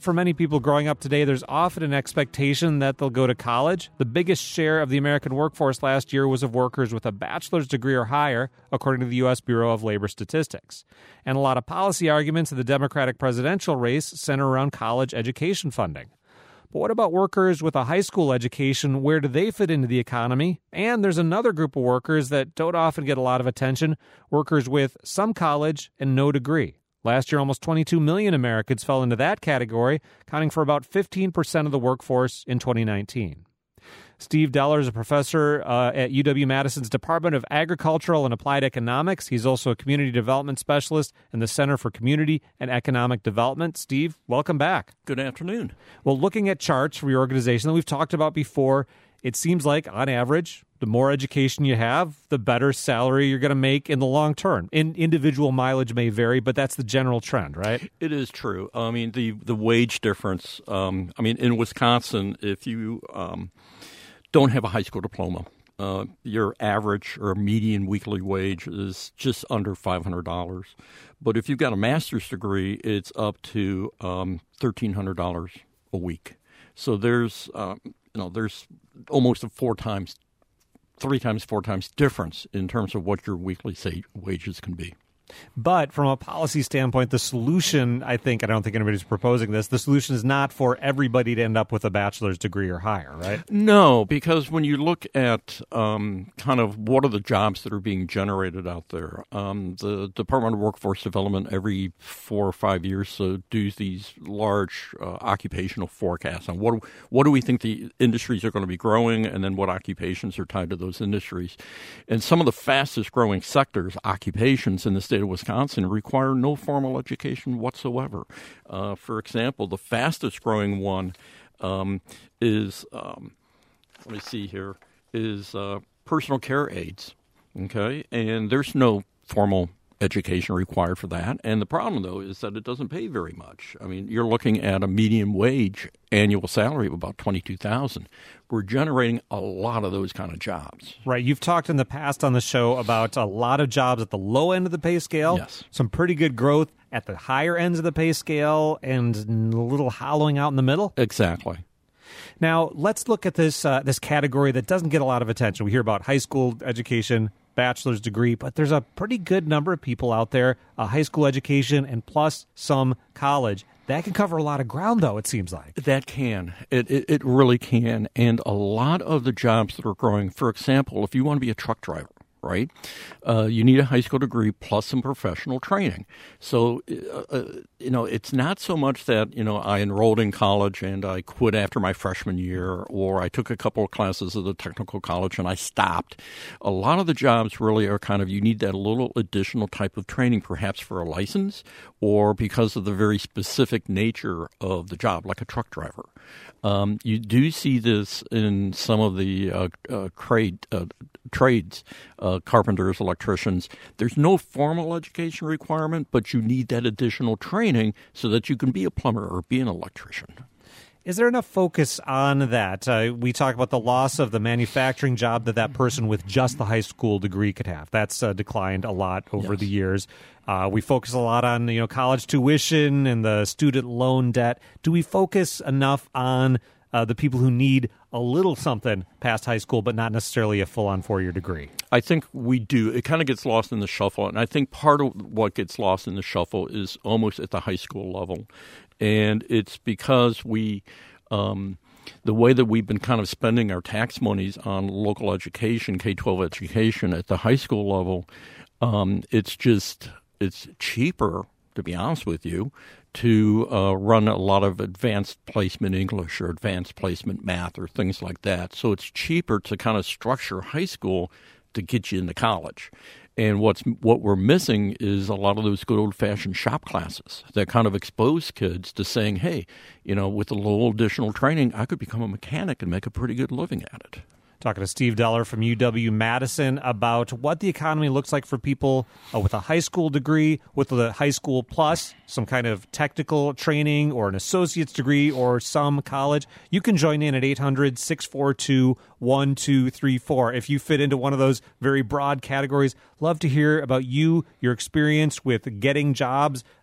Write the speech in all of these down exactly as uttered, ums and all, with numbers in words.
for many people growing up today, there's often an expectation that they'll go to college. The biggest share of the American workforce last year was of workers with a bachelor's degree or higher, according to the U S Bureau of Labor Statistics. And a lot of policy arguments in the Democratic presidential race center around college education funding. But what about workers with a high school education? Where do they fit into the economy? And there's another group of workers that don't often get a lot of attention, workers with some college and no degree. Last year, almost twenty-two million Americans fell into that category, accounting for about fifteen percent of the workforce in twenty nineteen. Steve Deller is a professor uh, at U W-Madison's Department of Agricultural and Applied Economics. He's also a community development specialist in the Center for Community and Economic Development. Steve, welcome back. Good afternoon. Well, looking at charts for your organization that we've talked about before, it seems like, on average, the more education you have, the better salary you're going to make in the long term. In, individual mileage may vary, but that's the general trend, right? It is true. I mean, the, the wage difference, um, I mean, in Wisconsin, if you um, don't have a high school diploma, uh, your average or median weekly wage is just under five hundred dollars. But if you've got a master's degree, it's up to um, thirteen hundred dollars a week. So there's, um, you know, there's almost a four times three times, four times difference in terms of what your weekly say, wages can be. But from a policy standpoint, the solution, I think, I don't think anybody's proposing this, the solution is not for everybody to end up with a bachelor's degree or higher, right? No, because when you look at um, kind of what are the jobs that are being generated out there, um, the Department of Workforce Development every four or five years uh, do these large uh, occupational forecasts on what, what do we think the industries are going to be growing and then what occupations are tied to those industries. And some of the fastest growing sectors, occupations in the state of Wisconsin, require no formal education whatsoever. Uh, for example, the fastest growing one um, is, um, let me see here, is uh, personal care aides, okay? And there's no formal education required for that. And the problem, though, is that it doesn't pay very much. I mean, you're looking at a median wage annual salary of about twenty-two thousand dollars. We're generating a lot of those kind of jobs. Right. You've talked in the past on the show about a lot of jobs at the low end of the pay scale. Yes. Some pretty good growth at the higher ends of the pay scale and a little hollowing out in the middle. Exactly. Now, let's look at this uh, this category that doesn't get a lot of attention. We hear about high school education, bachelor's degree, but there's a pretty good number of people out there, a high school education and plus some college. That can cover a lot of ground, though, it seems like. That can. It, it, it really can. And a lot of the jobs that are growing, for example, if you want to be a truck driver, right, uh, you need a high school degree plus some professional training. So, uh, uh, you know, it's not so much that, you know, I enrolled in college and I quit after my freshman year, or I took a couple of classes at the technical college and I stopped. A lot of the jobs really are kind of, you need that little additional type of training, perhaps for a license or because of the very specific nature of the job, like a truck driver. Um, you do see this in some of the uh, uh, trade, uh, trades, uh, carpenters, electricians. There's no formal education requirement, but you need that additional training so that you can be a plumber or be an electrician. Is there enough focus on that? Uh, we talk about the loss of the manufacturing job that that person with just the high school degree could have. That's uh, declined a lot over yes. the years. Uh, we focus a lot on, you know, college tuition and the student loan debt. Do we focus enough on uh, the people who need a little something past high school, but not necessarily a full-on four-year degree? I think we do. It kind of gets lost in the shuffle, and I think part of what gets lost in the shuffle is almost at the high school level. And it's because we, um, the way that we've been kind of spending our tax monies on local education, K twelve education at the high school level, um, it's just, it's cheaper, to be honest with you, to uh, run a lot of advanced placement English or advanced placement math or things like that. So it's cheaper to kind of structure high school to get you into college. And what's what we're missing is a lot of those good old-fashioned shop classes that kind of expose kids to saying, hey, you know, with a little additional training, I could become a mechanic and make a pretty good living at it. Talking to Steve Deller from U W-Madison about what the economy looks like for people uh, with a high school degree, with the high school plus some kind of technical training or an associate's degree or some college. You can join in at eight hundred, six four two, one two three four. If you fit into one of those very broad categories, love to hear about you, your experience with getting jobs,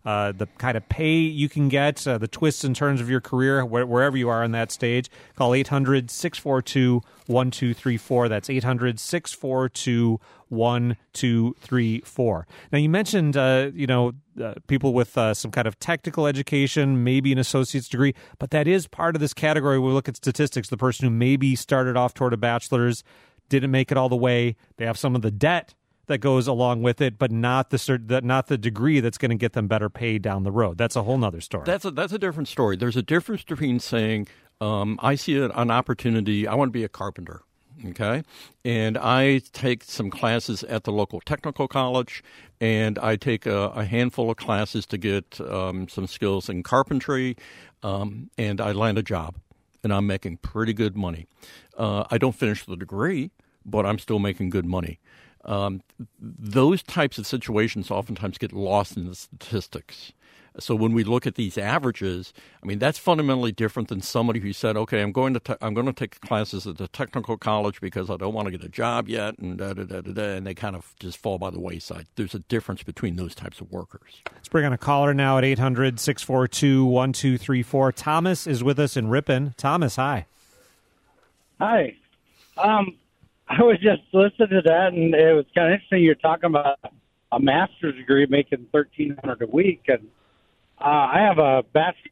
uh, the kind of pay you can get, uh, the twists and turns of your career, wh- wherever you are in that stage. Call eight hundred, six four two, one two three four. That's eight hundred, six four two, one two three four. Now, you mentioned, uh, you know, uh, people with uh, some kind of technical education, maybe an associate's degree, but that is part of this category. We look at statistics, the person who maybe started off toward a bachelor's, didn't make it all the way. They have some of the debt that goes along with it, but not the cert- not the degree that's going to get them better paid down the road. That's a whole nother story. That's a, that's a different story. There's a difference between saying, um, I see an opportunity, I want to be a carpenter, okay? And I take some classes at the local technical college, and I take a, a handful of classes to get um, some skills in carpentry, um, and I land a job, and I'm making pretty good money. Uh, I don't finish the degree, but I'm still making good money. Um, those types of situations oftentimes get lost in the statistics. So when we look at these averages, I mean, that's fundamentally different than somebody who said, okay, I'm going to te- I'm going to take classes at the technical college because I don't want to get a job yet, and da, da, da, da, da, and they kind of just fall by the wayside. There's a difference between those types of workers. Let's bring on a caller now at eight hundred, six four two, one two three four. Thomas is with us in Ripon. Thomas, hi. Hi. Um, I was just listening to that, and it was kind of interesting. You're talking about a master's degree making thirteen hundred dollars a week, and uh, I have a bachelor's.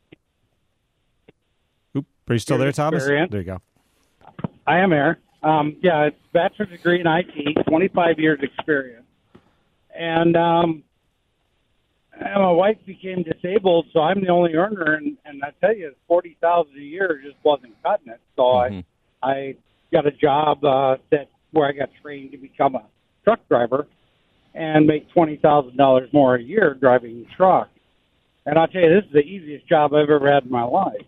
Oop, are you still there, Thomas? Experience. There you go. I am there. Um, yeah, it's a bachelor's degree in I T, twenty-five years experience. And, um, and my wife became disabled, so I'm the only earner, and, and I tell you, forty thousand dollars a year just wasn't cutting it. So mm-hmm. I I got a job uh, that where I got trained to become a truck driver and make twenty thousand dollars more a year driving truck. And I'll tell you, this is the easiest job I've ever had in my life.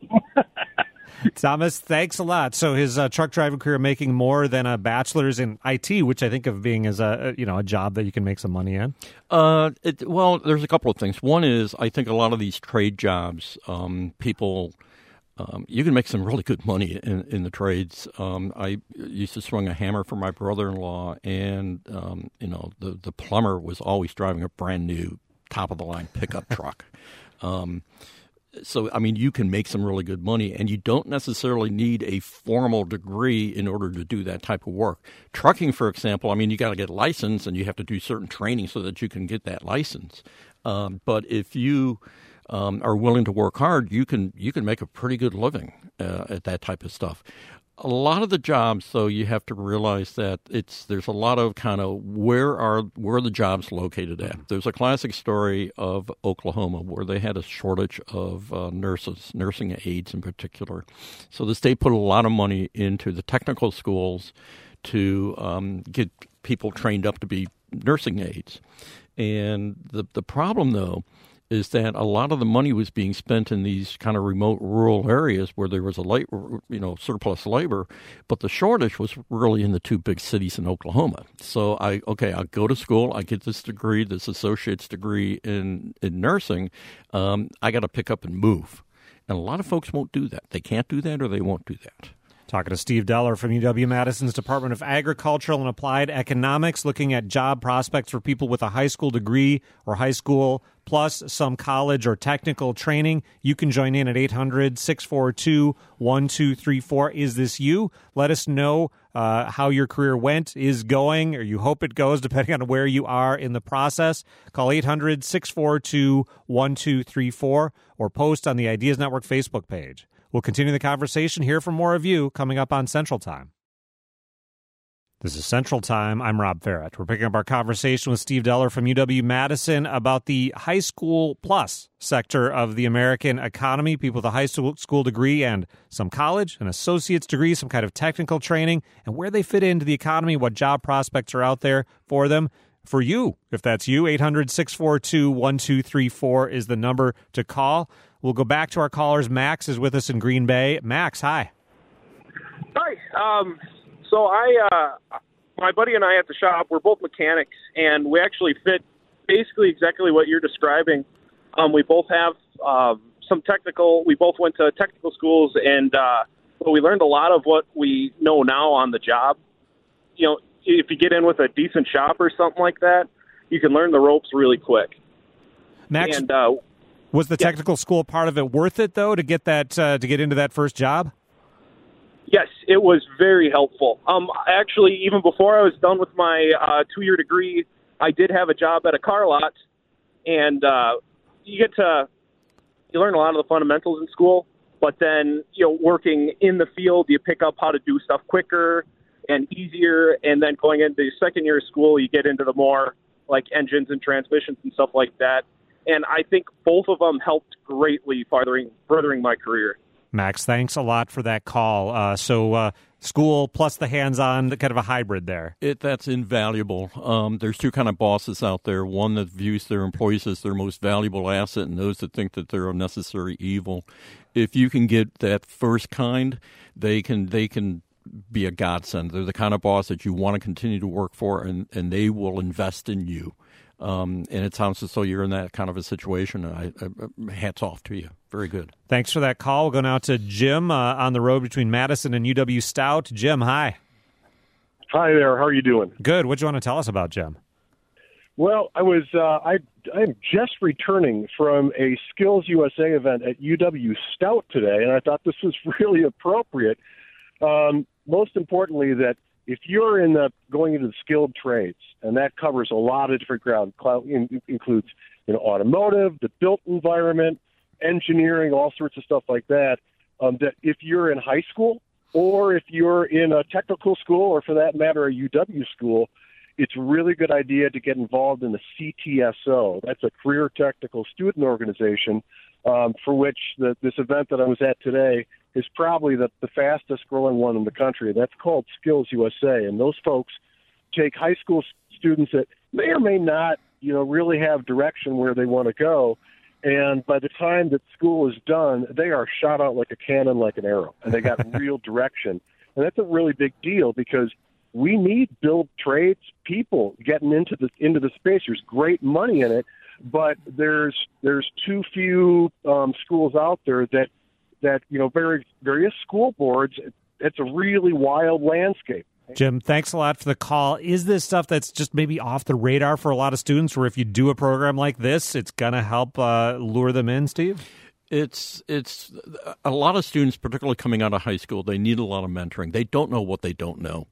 Thomas, thanks a lot. So his uh, truck driving career making more than a bachelor's in I T, which I think of being as a you know a job that you can make some money in. Uh, it, well, there's a couple of things. One is I think a lot of these trade jobs, um, people, um, you can make some really good money in, in the trades. Um, I used to swing a hammer for my brother-in-law, and um, you know the the plumber was always driving a brand new top of the line pickup truck. Um, So, I mean, you can make some really good money, and you don't necessarily need a formal degree in order to do that type of work. Trucking, for example, I mean, you got to get licensed, and you have to do certain training so that you can get that license. Um, but if you um, are willing to work hard, you can you can make a pretty good living uh, at that type of stuff. A lot of the jobs, though, you have to realize that it's there's a lot of kind of where are where are the jobs located at. There's a classic story of Oklahoma where they had a shortage of uh, nurses, nursing aides in particular. So the state put a lot of money into the technical schools to um, get people trained up to be nursing aides. And the the problem, though, is that a lot of the money was being spent in these kind of remote rural areas where there was a late, you know, surplus labor, but the shortage was really in the two big cities in Oklahoma. So I, okay, I'll go to school, I get this degree, this associate's degree in, in nursing, um, I got to pick up and move. And a lot of folks won't do that. They can't do that or they won't do that. Talking to Steve Deller from U W-Madison's Department of Agricultural and Applied Economics, looking at job prospects for people with a high school degree or high school plus some college or technical training. You can join in at eight hundred, six four two, one two three four. Is this you? Let us know uh, how your career went, is going, or you hope it goes, depending on where you are in the process. Call eight hundred, six four two, one two three four or post on the Ideas Network Facebook page. We'll continue the conversation, hear from more of you, coming up on Central Time. This is Central Time. I'm Rob Farrett. We're picking up our conversation with Steve Deller from U W-Madison about the high school plus sector of the American economy, people with a high school degree and some college, an associate's degree, some kind of technical training, and where they fit into the economy, what job prospects are out there for them. For you, if that's you, eight hundred, six four two, one two three four is the number to call. We'll go back to our callers. Max is with us in Green Bay. Max, hi. Hi. Um, so I, uh, my buddy and I at the shop, we're both mechanics, and we actually fit basically exactly what you're describing. Um, we both have uh, some technical, we both went to technical schools, and uh, but we learned a lot of what we know now on the job. You know, if you get in with a decent shop or something like that, you can learn the ropes really quick. Max, And uh, was the yeah. technical school part of it worth it, though, to get that uh, to get into that first job? Yes, it was very helpful. Um, actually, even before I was done with my uh, two-year degree, I did have a job at a car lot, and uh, you get to you learn a lot of the fundamentals in school. But then, you know, working in the field, you pick up how to do stuff quicker and easier. And then going into the second year of school, you get into the more like engines and transmissions and stuff like that. And I think both of them helped greatly furthering furthering my career. Max, thanks a lot for that call. Uh, so uh, school plus the hands-on, kind of a hybrid there. It that's invaluable. Um, there's two kind of bosses out there: one that views their employees as their most valuable asset, and those that think that they're a necessary evil. If you can get that first kind, they can they can be a godsend. They're the kind of boss that you want to continue to work for, and, and they will invest in you. Um, and it sounds as though you're in that kind of a situation. I, I, hats off to you. Very good. Thanks for that call. We'll go now to Jim uh, on the road between Madison and U W Stout. Jim, hi. Hi there. How are you doing? Good. What do you want to tell us about, Jim? Well, I was uh, I I'm just returning from a Skills U S A event at U W Stout today, and I thought this was really appropriate. Um, most importantly, that if you're in the going into the skilled trades, and that covers a lot of different ground, in, includes you know automotive, the built environment, engineering, all sorts of stuff like that. Um, that if you're in high school, or if you're in a technical school, or for that matter, a U W school, it's a really good idea to get involved in the C T S O. That's a career technical student organization um, for which the, this event that I was at today is probably the, the fastest growing one in the country. That's called Skills U S A. And those folks take high school students that may or may not, you know, really have direction where they want to go. And by the time that school is done, they are shot out like a cannon, like an arrow, and they got real direction. And that's a really big deal because we need build trades people getting into the into the space. There's great money in it, but there's there's too few um, schools out there that that you know very various school boards. It's a really wild landscape. Jim, thanks a lot for the call. Is this stuff that's just maybe off the radar for a lot of students, where if you do a program like this, it's going to help uh, lure them in, Steve? It's it's a lot of students, particularly coming out of high school, they need a lot of mentoring. They don't know what they don't know.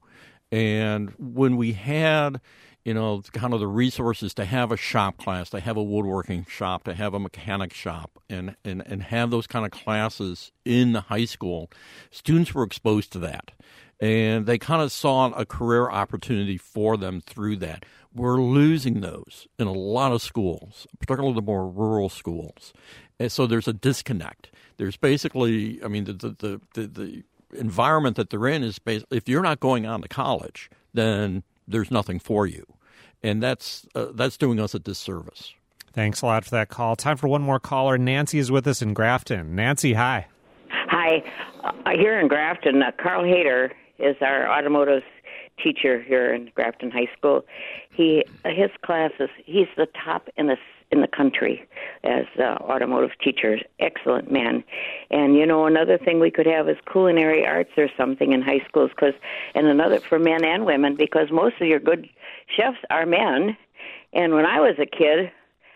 And when we had, you know, kind of the resources to have a shop class, to have a woodworking shop, to have a mechanic shop, and, and, and have those kind of classes in the high school, students were exposed to that. And they kind of saw a career opportunity for them through that. We're losing those in a lot of schools, particularly the more rural schools. And so there's a disconnect. There's basically, I mean, the the the, the environment that they're in is basically, if you're not going on to college, then there's nothing for you. And that's uh, that's doing us a disservice. Thanks a lot for that call. Time for one more caller. Nancy is with us in Grafton. Nancy, hi. Hi. Uh, here in Grafton, uh, Carl Hader is our automotive teacher here in Grafton High School. He his classes, he's the top in the in the country as uh, automotive teachers. Excellent man. And you know, another thing we could have is culinary arts or something in high schools, because and another for men and women, because most of your good chefs are men. And when I was a kid,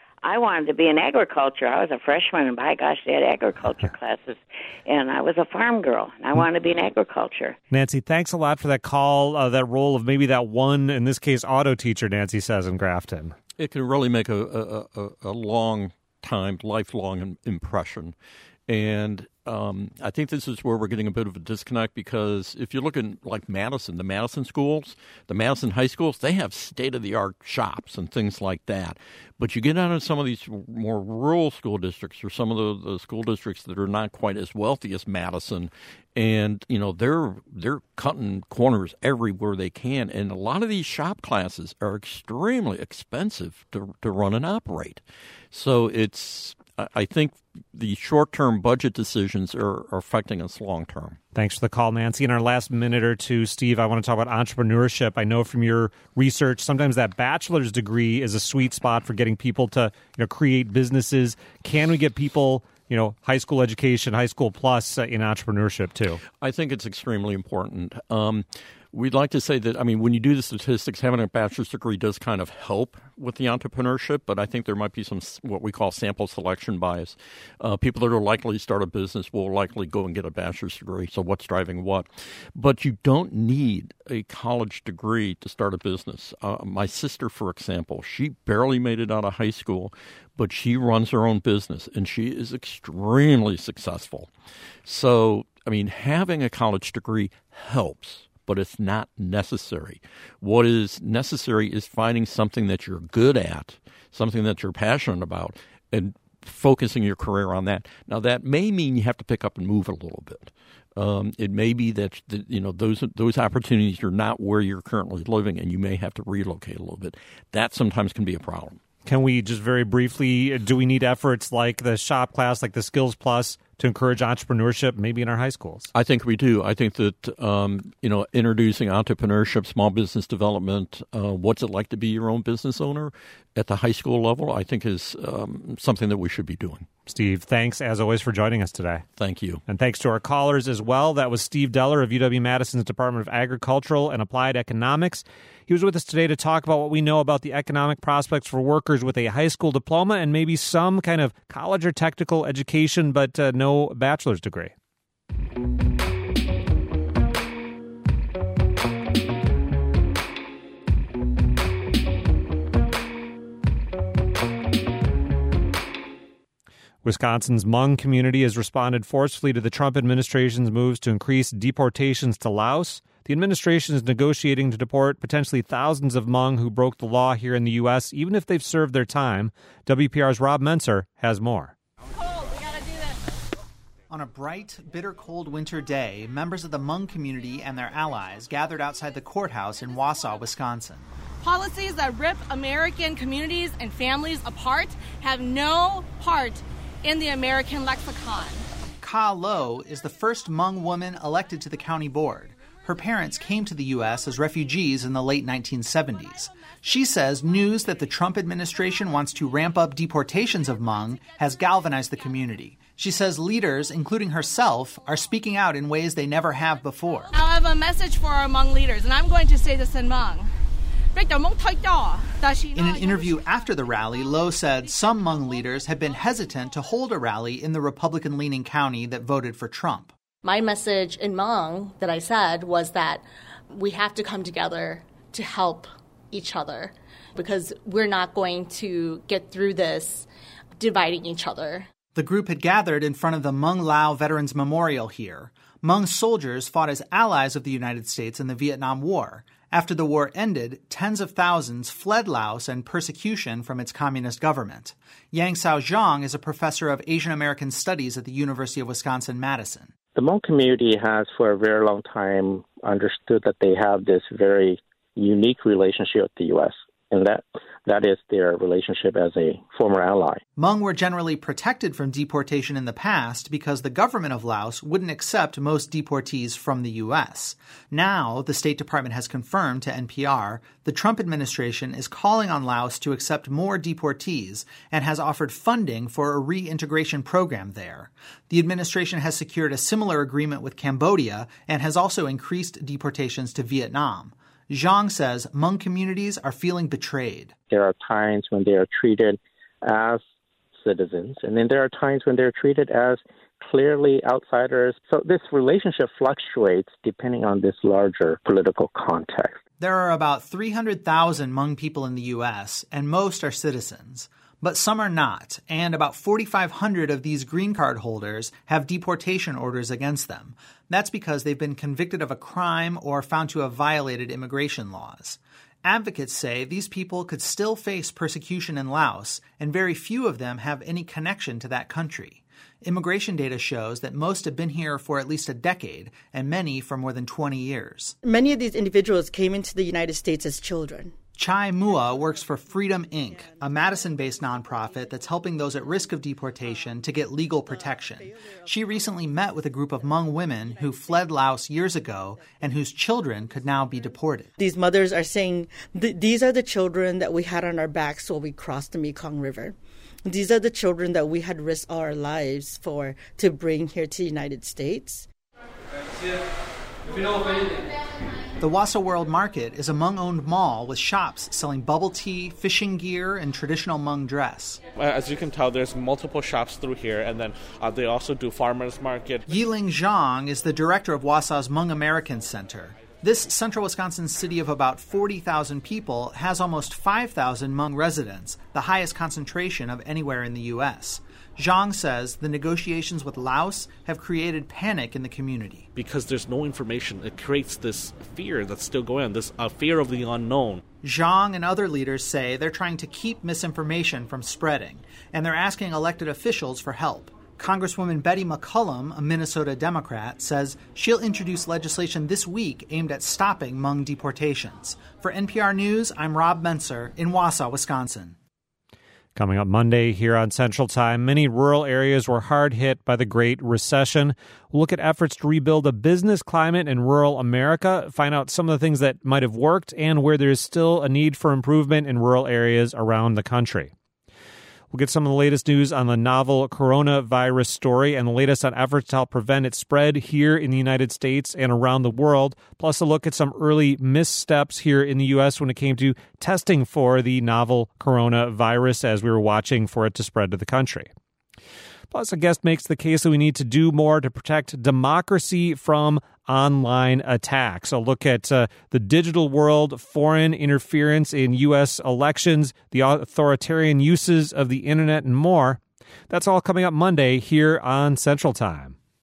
I wanted to be in agriculture. I was a freshman, and by gosh, they had agriculture classes. And I was a farm girl, and I wanted to be in agriculture. Nancy, thanks a lot for that call, uh, that role of maybe that one, in this case, auto teacher, Nancy says, in Grafton. It can really make a, a, a, a long time, lifelong impression. And um, I think this is where we're getting a bit of a disconnect, because if you look at like Madison, the Madison schools, the Madison high schools, they have state-of-the-art shops and things like that. But you get out of some of these more rural school districts, or some of the, the school districts that are not quite as wealthy as Madison, and you know they're they're cutting corners everywhere they can. And a lot of these shop classes are extremely expensive to to run and operate. So it's I think the short-term budget decisions are, are affecting us long-term. Thanks for the call, Nancy. In our last minute or two, Steve, I want to talk about entrepreneurship. I know from your research, sometimes that bachelor's degree is a sweet spot for getting people to, you know, create businesses. Can we get people, you know, high school education, high school plus uh, in entrepreneurship too? I think it's extremely important. Um, We'd like to say that, I mean, when you do the statistics, having a bachelor's degree does kind of help with the entrepreneurship, but I think there might be some what we call sample selection bias. Uh, people that are likely to start a business will likely go and get a bachelor's degree, so what's driving what? But you don't need a college degree to start a business. Uh, my sister, for example, she barely made it out of high school, but she runs her own business, and she is extremely successful. So, I mean, having a college degree helps, but it's not necessary. What is necessary is finding something that you're good at, something that you're passionate about, and focusing your career on that. Now, that may mean you have to pick up and move a little bit. Um, it may be that, that you know those those opportunities are not where you're currently living, and you may have to relocate a little bit. That sometimes can be a problem. Can we just very briefly, do we need efforts like the shop class, like the Skills Plus, to encourage entrepreneurship maybe in our high schools? I think we do. I think that, um, you know, introducing entrepreneurship, small business development, uh, what's it like to be your own business owner at the high school level, I think is um, something that we should be doing. Steve, thanks as always for joining us today. Thank you. And thanks to our callers as well. That was Steve Deller of U W-Madison's Department of Agricultural and Applied Economics. He was with us today to talk about what we know about the economic prospects for workers with a high school diploma and maybe some kind of college or technical education, but uh, no bachelor's degree. Wisconsin's Hmong community has responded forcefully to the Trump administration's moves to increase deportations to Laos. The administration is negotiating to deport potentially thousands of Hmong who broke the law here in the U S, even if they've served their time. W P R's Rob Menser has more. On a bright, bitter cold winter day, members of the Hmong community and their allies gathered outside the courthouse in Wausau, Wisconsin. Policies that rip American communities and families apart have no part in the American lexicon. Ka Lo is the first Hmong woman elected to the county board. Her parents came to the U S as refugees in the late nineteen seventies. She says news that the Trump administration wants to ramp up deportations of Hmong has galvanized the community. She says leaders, including herself, are speaking out in ways they never have before. Now I have a message for our Hmong leaders, and I'm going to say this in Hmong. In an interview after the rally, Lo said some Hmong leaders had been hesitant to hold a rally in the Republican-leaning county that voted for Trump. My message in Hmong that I said was that we have to come together to help each other because we're not going to get through this dividing each other. The group had gathered in front of the Hmong Lao Veterans Memorial here. Hmong soldiers fought as allies of the United States in the Vietnam War. After the war ended, tens of thousands fled Laos and persecution from its communist government. Yang Sao Zhang is a professor of Asian American Studies at the University of Wisconsin-Madison. The Hmong community has for a very long time understood that they have this very unique relationship with the U S, and that that is their relationship as a former ally. Hmong were generally protected from deportation in the past because the government of Laos wouldn't accept most deportees from the U S. Now, the State Department has confirmed to N P R the Trump administration is calling on Laos to accept more deportees and has offered funding for a reintegration program there. The administration has secured a similar agreement with Cambodia and has also increased deportations to Vietnam. Zhang says Hmong communities are feeling betrayed. There are times when they are treated as citizens, and then there are times when they're treated as clearly outsiders. So this relationship fluctuates depending on this larger political context. There are about three hundred thousand Hmong people in the U S, and most are citizens. But some are not, and about forty-five hundred of these green card holders have deportation orders against them. That's because they've been convicted of a crime or found to have violated immigration laws. Advocates say these people could still face persecution in Laos, and very few of them have any connection to that country. Immigration data shows that most have been here for at least a decade, and many for more than twenty years. Many of these individuals came into the United States as children. Chai Mua works for Freedom Incorporated, a Madison-based nonprofit that's helping those at risk of deportation to get legal protection. She recently met with a group of Hmong women who fled Laos years ago and whose children could now be deported. These mothers are saying, these are the children that we had on our backs while we crossed the Mekong River. These are the children that we had risked our lives for to bring here to the United States. The Wausau World Market is a Hmong-owned mall with shops selling bubble tea, fishing gear, and traditional Hmong dress. As you can tell, there's multiple shops through here, and then uh, they also do farmers market. Yiling Zhang is the director of Wausau's Hmong American Center. This central Wisconsin city of about forty thousand people has almost five thousand Hmong residents, the highest concentration of anywhere in the U S Zhang says the negotiations with Laos have created panic in the community. Because there's no information, it creates this fear that's still going on, this uh, fear of the unknown. Zhang and other leaders say they're trying to keep misinformation from spreading, and they're asking elected officials for help. Congresswoman Betty McCollum, a Minnesota Democrat, says she'll introduce legislation this week aimed at stopping Hmong deportations. For N P R News, I'm Rob Menser in Wausau, Wisconsin. Coming up Monday here on Central Time, many rural areas were hard hit by the Great Recession. We'll look at efforts to rebuild a business climate in rural America, find out some of the things that might have worked and where there is still a need for improvement in rural areas around the country. We'll get some of the latest news on the novel coronavirus story and the latest on efforts to help prevent its spread here in the United States and around the world, plus a look at some early missteps here in the U S when it came to testing for the novel coronavirus as we were watching for it to spread to the country. Plus, a guest makes the case that we need to do more to protect democracy from online attacks. A look at uh, the digital world, foreign interference in U S elections, the authoritarian uses of the internet, and more. That's all coming up Monday here on Central Time.